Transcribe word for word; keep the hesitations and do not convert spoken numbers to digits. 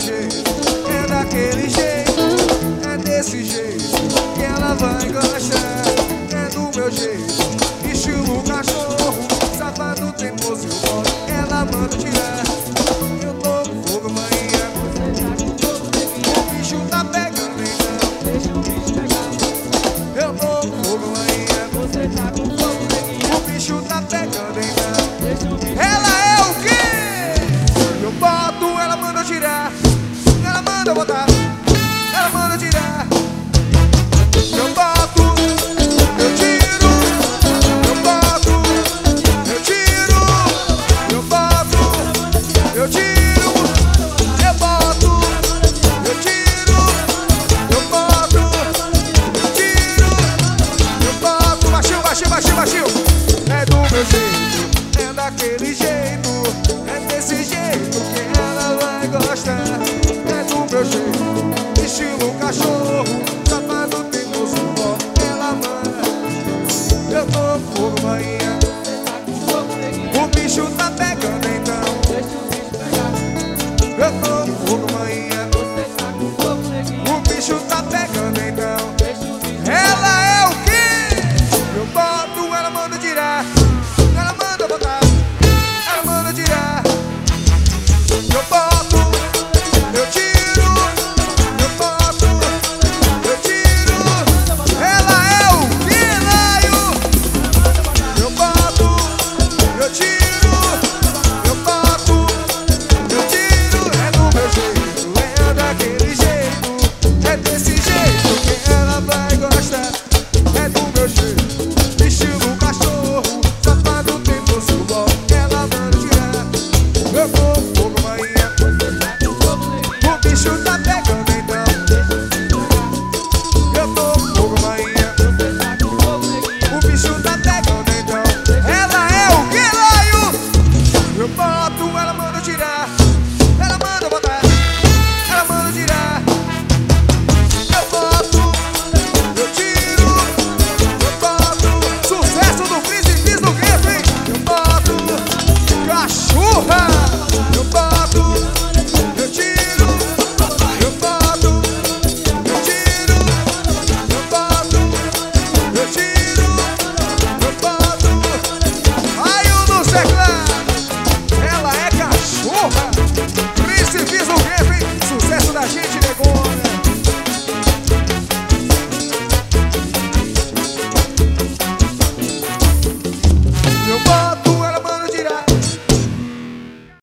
jeito, é daquele jeito, é desse jeito que ela vai gostar. É do meu jeito, estilo cachorro, safado, teimoso e bom. Ela manda tirar. Eu tô com fogo, manhã. O bicho tá pegando, então deixa o bicho pegar. Eu tô com fogo, manhã. Você tá com fogo, neguinha. O bicho tá pegando, então deixa o bicho. Ela é o quê? Eu boto, ela manda tirar. Ela manda botar. Ela manda tirar. Eu boto, eu tiro. Eu boto, eu tiro. Eu boto, eu tiro. Eu boto, eu tiro. Eu boto, eu tiro. Eu boto, baixinho, baixinho, baixinho, baixinho. É do meu jeito, é daquele jeito, é desse jeito que ela vai gostar. É do meu jeito, estilo cachorro, safado, teimoso, bom. Ela manda. Eu tô com fogo, manhã. O bicho tá pegando, então deixa o bicho pegar. Eu tô com fogo, manhã. O bicho tá pegando, então deixa o bicho. Ela é o quê? Eu boto, ela manda tirar. Ela manda botar. Ela manda tirar. Eu boto, eu tiro. Eu boto, eu tiro. Ela é o quê, Laio? Eu boto, eu tiro. Eu boto, eu tiro. É do meu jeito, é daquele jeito, é desse jeito que ela vai gostar. É do meu jeito, estilo cachorro, safado, teimoso, bom. Ela manda tirar. Eu tô com fogo, manhã. O bicho tá pegando, então eu tô com fogo, manhã. O bicho tá pegando, então ela é o que, Laio? Eu boto, ela manda tirar. Ela manda botar. Ela manda tirar. Eu boto, eu tiro. Eu boto. Sucesso do Freeze e Fiz no Grito, hein? Eu boto. Cachorra. Eu boto, eu tiro. Eu boto, eu tiro. Eu boto, eu tiro. Eu boto. Aí o do teclado. Ela é cachorra. Freeze e Fiz no Grito, hein? Sucesso da gente, negona. Eu boto.